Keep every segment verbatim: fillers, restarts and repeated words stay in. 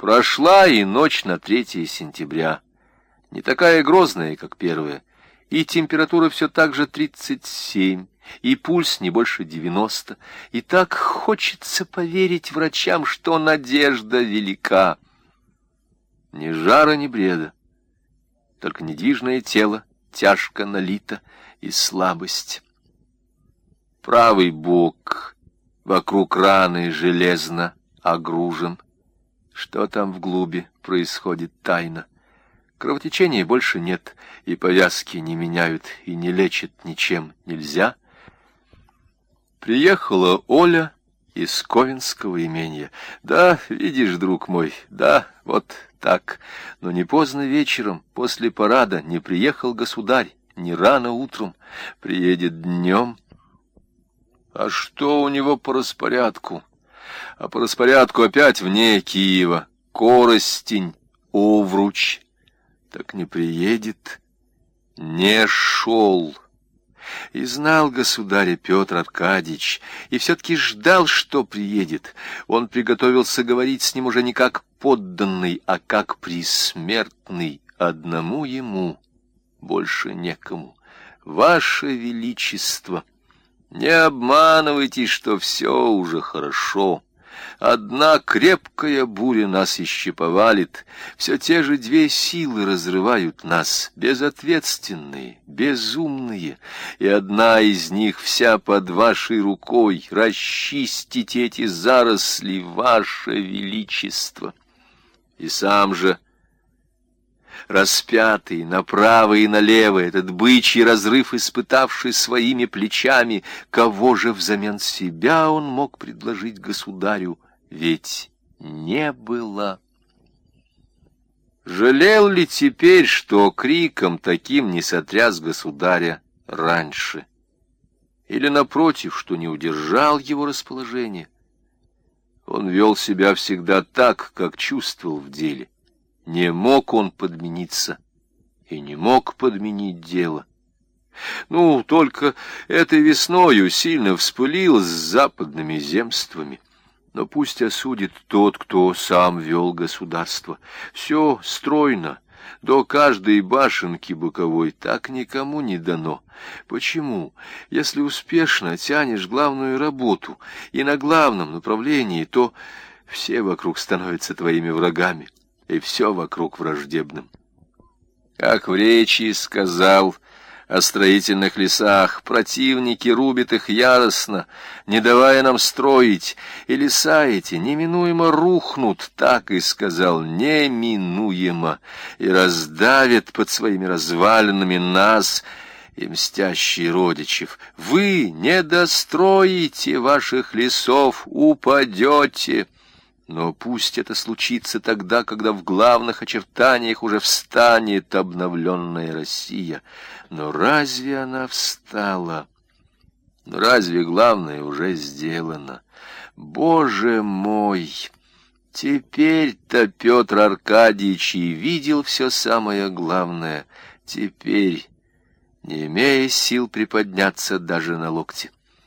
Прошла и ночь на третье сентября, не такая грозная, как первая, и температура все так же тридцать семь, и пульс не больше девяноста, и так хочется поверить врачам, что надежда велика. Ни жара, ни бреда, только недвижное тело тяжко налито и слабость. Правый бок вокруг раны железно огружен. Что там вглуби происходит тайно. Кровотечения больше нет, и повязки не меняют, и не лечат ничем нельзя. Приехала Оля из Ковенского имения. Да, видишь, друг мой, да, вот так. Но не поздно вечером, после парада, не приехал государь, не рано утром, приедет днем. А что у него по распорядку? А по распорядку опять вне Киева. Коростень, Овруч. Так не приедет. Не шел. И знал государя Петр Аркадьевич, и все-таки ждал, что приедет. Он приготовился говорить с ним уже не как подданный, а как присмертный. Одному ему, больше некому. Ваше Величество, не обманывайтесь, что все уже хорошо. Одна крепкая буря нас еще повалит. Все те же две силы разрывают нас, безответственные, безумные. И одна из них вся под вашей рукой. Расчистить эти заросли, ваше Величество. И сам же распятый направо и налево, этот бычий разрыв, испытавший своими плечами, кого же взамен себя он мог предложить государю? Ведь не было. Жалел ли теперь, что криком таким не сотряс государя раньше? Или, напротив, что не удержал его расположение? Он вел себя всегда так, как чувствовал в деле. Не мог он подмениться и не мог подменить дело. Ну, только этой весною сильно вспылил с западными земствами. Но пусть осудит тот, кто сам вел государство. Все стройно, до каждой башенки боковой, так никому не дано. Почему? Если успешно тянешь главную работу и на главном направлении, то все вокруг становятся твоими врагами, и все вокруг враждебным. Как в речи сказал о строительных лесах, противники рубят их яростно, не давая нам строить, и леса эти неминуемо рухнут, так и сказал, неминуемо, и раздавят под своими развалинами нас и мстящие родичев. Вы не достроите ваших лесов, упадете. Но пусть это случится тогда, когда в главных очертаниях уже встанет обновленная Россия. Но разве она встала? Но разве главное уже сделано? Боже мой! Теперь-то Петр Аркадьевич и видел все самое главное. Теперь, не имея сил приподняться даже на локте.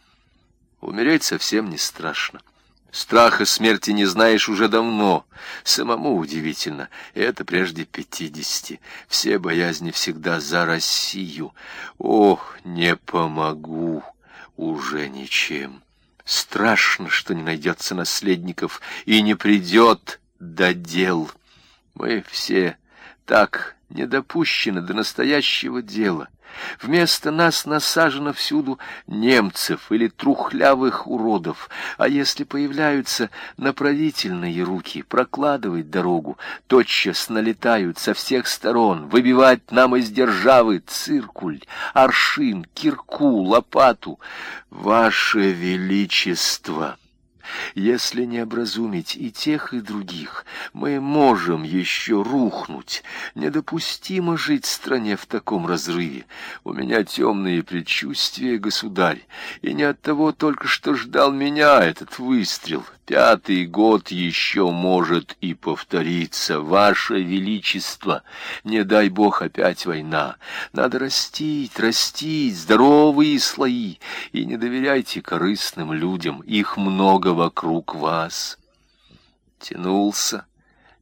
Умереть совсем не страшно. Страха смерти не знаешь уже давно. Самому удивительно. Это прежде пятидесяти. Все боязни всегда за Россию. Ох, не помогу уже ничем. Страшно, что не найдется наследников и не придет до дел. Мы все так недопущены до настоящего дела. Вместо нас насажено всюду немцев или трухлявых уродов, а если появляются направительные руки прокладывать дорогу, тотчас налетают со всех сторон, выбивать нам из державы циркуль, аршин, кирку, лопату. Ваше Величество! Если не образумить и тех, и других, мы можем еще рухнуть. Недопустимо жить в стране в таком разрыве. У меня темные предчувствия, государь, и не от того только, что ждал меня этот выстрел. Пятый год еще может и повториться. Ваше Величество, не дай Бог опять война. Надо растить, растить здоровые слои, и не доверяйте корыстным людям, их много вокруг вас. Тянулся,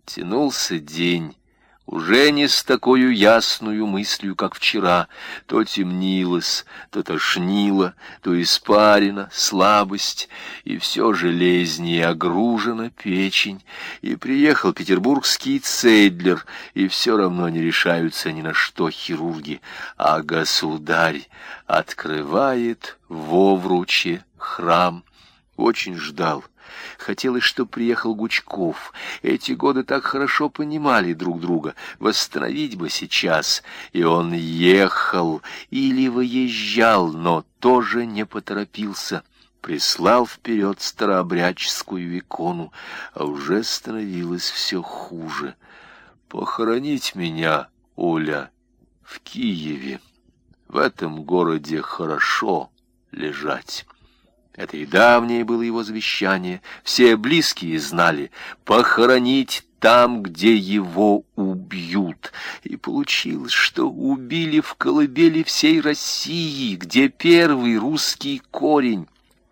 Тянулся день, уже не с такой ясною мыслью, как вчера. То темнилось, то тошнило, то испарина, слабость, и все железнее огружена печень. И приехал петербургский Цейдлер, и все равно не решаются ни на что хирурги. А государь открывает в Овруче храм. Очень ждал. Хотелось, чтоб приехал Гучков. Эти годы так хорошо понимали друг друга. Восстановить бы сейчас. И он ехал или выезжал, но тоже не поторопился. Прислал вперед старообрядческую икону, а уже становилось все хуже. Похоронить меня, Оля, в Киеве. В этом городе хорошо лежать. Это и давнее было его завещание. Все близкие знали — похоронить там, где его убьют. И получилось, что убили в колыбели всей России, где первый русский корень.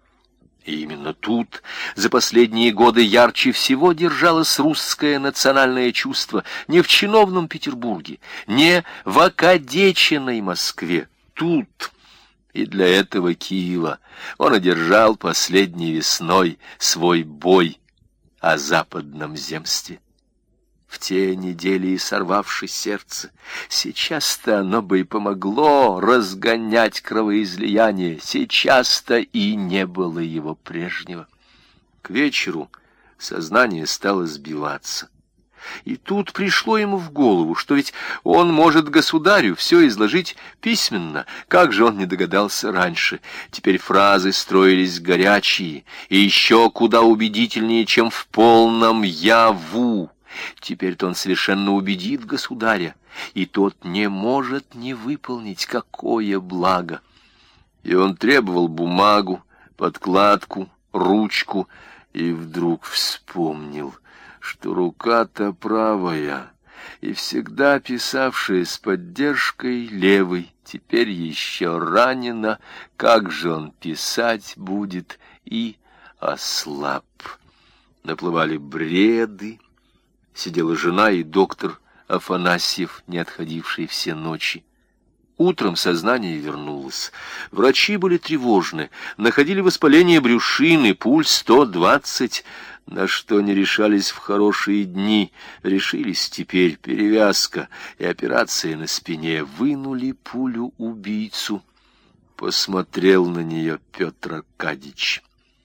И именно тут за последние годы ярче всего держалось русское национальное чувство. Не в чиновном Петербурге, не в окадеченной Москве. Тут... И для этого Киева он одержал последней весной свой бой о западном земстве. В те недели и сорвавши сердце, сейчас-то оно бы и помогло разгонять кровоизлияние, сейчас-то и не было его прежнего. К вечеру сознание стало сбиваться. И тут пришло ему в голову, что ведь он может государю все изложить письменно. Как же он не догадался раньше? Теперь фразы строились горячие и еще куда убедительнее, чем в полном яву. Теперь-то он совершенно убедит государя, и тот не может не выполнить какое благо. И он требовал бумагу, подкладку, ручку, и вдруг вспомнил, что рука-то правая, и всегда писавшая с поддержкой левой, теперь еще ранена, как же он писать будет, и ослаб. Наплывали бреды, сидела жена и доктор Афанасьев, не отходивший все ночи. Утром сознание вернулось. Врачи были тревожны, находили воспаление брюшины, пульс сто двадцать, на что не решались в хорошие дни, решились теперь перевязка и операция на спине. Вынули пулю-убийцу. Посмотрел на нее Петр Аркадьич.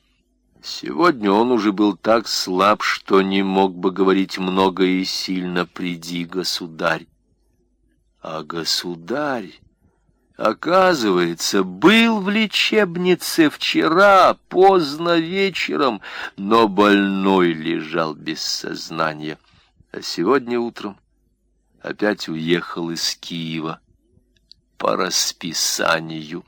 Сегодня он уже был так слаб, что не мог бы говорить много и сильно: «Приди, государь». А государь, оказывается, был в лечебнице вчера поздно вечером, но больной лежал без сознания. А сегодня утром опять уехал из Киева по расписанию.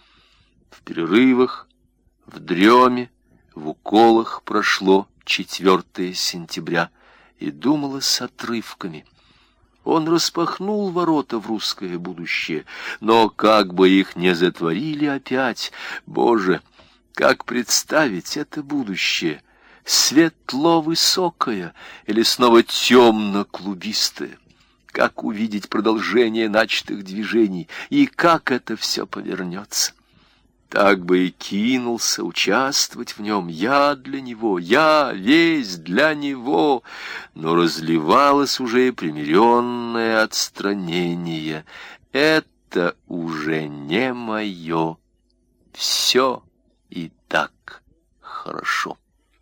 В перерывах, в дреме, в уколах прошло четвёртое сентября, и думалось отрывками. Он распахнул ворота в русское будущее, но как бы их не затворили опять, Боже, как представить это будущее? Светло-высокое или снова темно-клубистое? Как увидеть продолжение начатых движений, и как это все повернется? Так бы и кинулся участвовать в нем, я для него, я весь для него, но разливалось уже примиренное отстранение. Это уже не мое, все и так хорошо.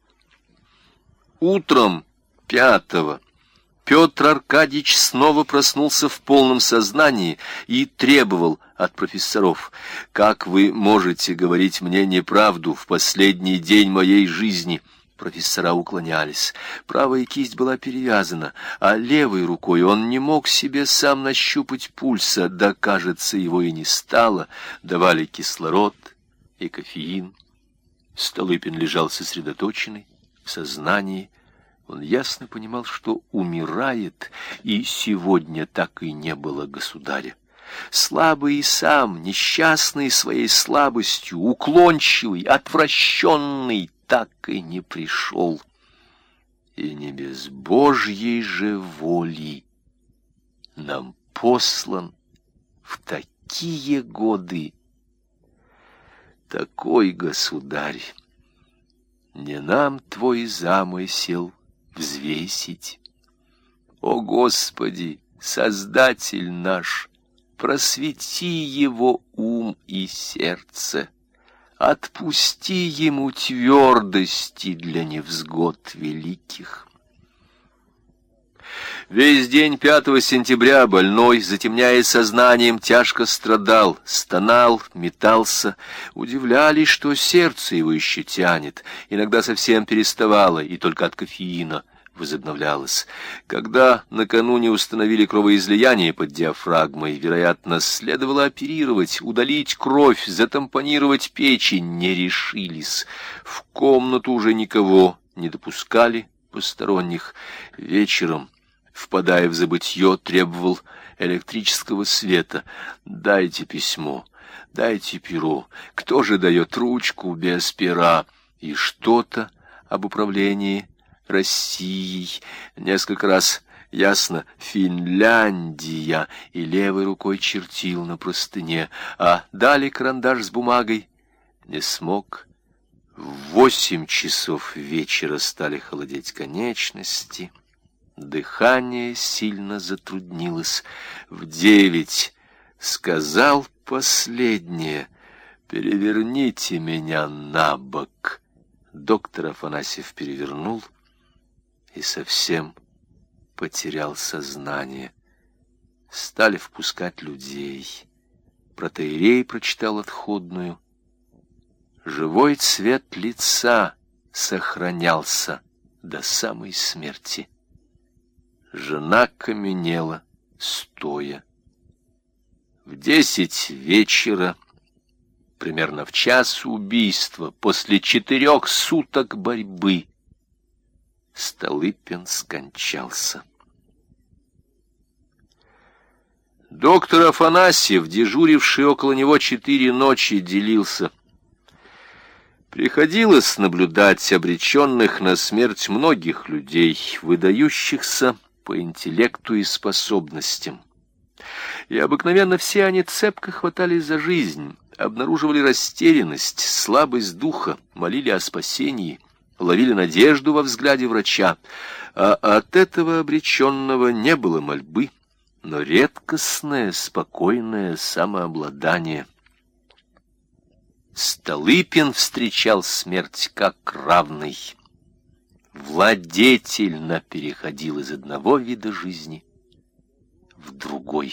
Утром пятого Петр Аркадьич снова проснулся в полном сознании и требовал от профессоров: «Как вы можете говорить мне неправду в последний день моей жизни?» Профессора уклонялись. Правая кисть была перевязана, а левой рукой он не мог себе сам нащупать пульса, да, кажется, его и не стало. Давали кислород и кофеин. Столыпин лежал сосредоточенный, в сознании. Он ясно понимал, что умирает, и сегодня так и не было государя. Слабый и сам, несчастный своей слабостью, уклончивый, отвращенный, так и не пришел. и не без Божьей же воли нам послан в такие годы такой государь. Не нам твой замысел взвесить. О Господи, Создатель наш, просвети его ум и сердце, отпусти ему твердости для невзгод великих. Весь день пятого сентября больной, затемняя сознанием, тяжко страдал, стонал, метался. Удивлялись, что сердце его еще тянет, иногда совсем переставало, и только от кофеина возобновлялось. Когда накануне установили кровоизлияние под диафрагмой, вероятно, следовало оперировать, удалить кровь, затампонировать печень, не решились. В комнату уже никого не допускали посторонних. Вечером, впадая в забытье, требовал электрического света. «Дайте письмо, дайте перо. Кто же дает ручку без пера?» И что-то об управлении Россией. Несколько раз ясно «Финляндия», и левой рукой чертил на простыне, а дали карандаш с бумагой. Не смог. В восемь часов вечера стали холодеть конечности. Дыхание сильно затруднилось. В девять сказал последнее: «Переверните меня на бок». Доктор Афанасьев перевернул и совсем потерял сознание. Стали впускать людей. Протоиерей прочитал отходную. Живой цвет лица сохранялся до самой смерти. Жена каменела, стоя. В десять вечера, примерно в час убийства, после четырех суток борьбы, Столыпин скончался. Доктор Афанасьев, дежуривший около него четыре ночи, делился: приходилось наблюдать обреченных на смерть многих людей, выдающихся по интеллекту и способностям. И обыкновенно все они цепко хватались за жизнь, обнаруживали растерянность, слабость духа, молили о спасении, ловили надежду во взгляде врача, а от этого обреченного не было мольбы, но редкостное, спокойное самообладание. Столыпин встречал смерть как равный, владетельно переходил из одного вида жизни в другой.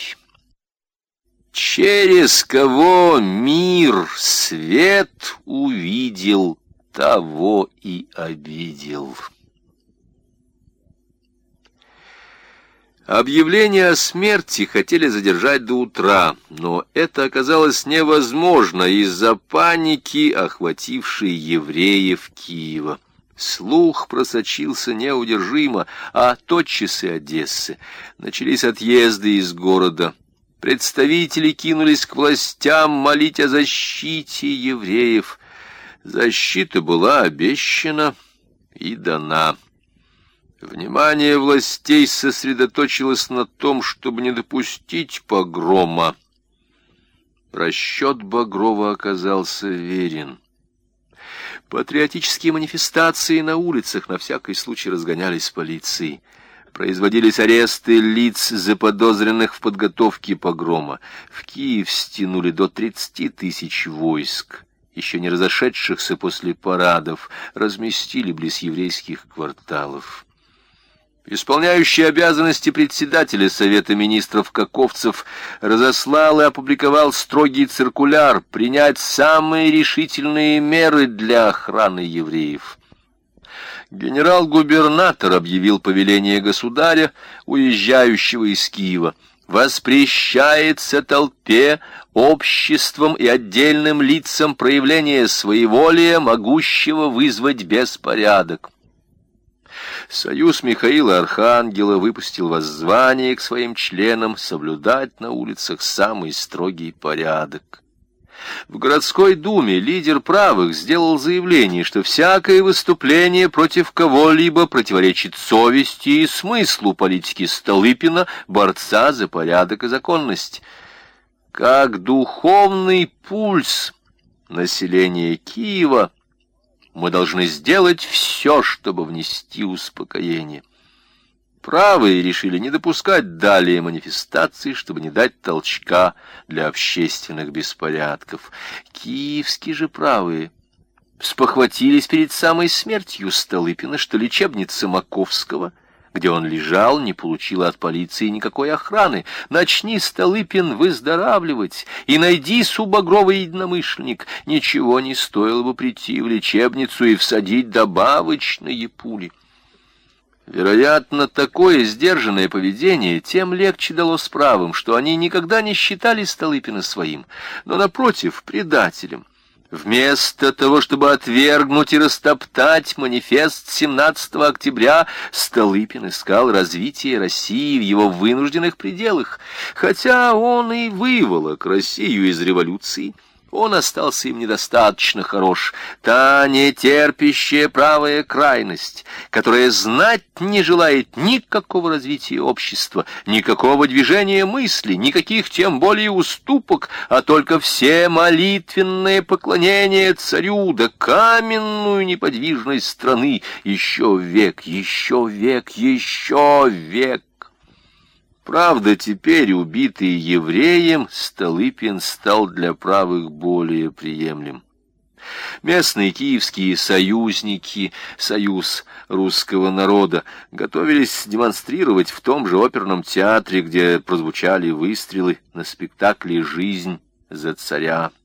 Через кого мир свет увидел, того и обидел. Объявление о смерти хотели задержать до утра, но это оказалось невозможно из-за паники, охватившей евреев Киева. Слух просочился неудержимо, а тотчас и Одессы. Начались отъезды из города. Представители кинулись к властям молить о защите евреев. Защита была обещана и дана. Внимание властей сосредоточилось на том, чтобы не допустить погрома. Расчет Багрова оказался верен. Патриотические манифестации на улицах на всякий случай разгонялись полицией. Производились аресты лиц, заподозренных в подготовке погрома. В Киев стянули до тридцати тысяч войск, еще не разошедшихся после парадов, разместили близ еврейских кварталов. Исполняющий обязанности председателя Совета министров Каковцев разослал и опубликовал строгий циркуляр принять самые решительные меры для охраны евреев. Генерал-губернатор объявил повеление государя, уезжающего из Киева: воспрещается толпе, обществам и отдельным лицам проявление своеволия, могущего вызвать беспорядок. Союз Михаила Архангела выпустил воззвание к своим членам соблюдать на улицах самый строгий порядок. В городской думе лидер правых сделал заявление, что всякое выступление против кого-либо противоречит совести и смыслу политики Столыпина, борца за порядок и законность. Как духовный пульс населения Киева мы должны сделать все, чтобы внести успокоение. Правые решили не допускать далее манифестаций, чтобы не дать толчка для общественных беспорядков. Киевские же правые спохватились перед самой смертью Столыпина, что лечебница Маковского, где он лежал, не получила от полиции никакой охраны. Начни, Столыпин, выздоравливать, и найди субагровый единомышленник. Ничего не стоило бы прийти в лечебницу и всадить добавочные пули. Вероятно, такое сдержанное поведение тем легче далось правым, что они никогда не считали Столыпина своим, но, напротив, предателем. Вместо того, чтобы отвергнуть и растоптать манифест семнадцатого октября, Столыпин искал развитие России в его вынужденных пределах. Хотя он и выволок Россию из революции, он остался им недостаточно хорош. Та нетерпящая правая крайность, которая знать не желает никакого развития общества, никакого движения мысли, никаких тем более уступок, а только все молитвенное поклонение царю да каменную неподвижность страны. Еще век, еще век, еще век. Правда, теперь, убитый евреем, Столыпин стал для правых более приемлем. Местные киевские союзники, союз русского народа, готовились демонстрировать в том же оперном театре, где прозвучали выстрелы, на спектакле «Жизнь за царя».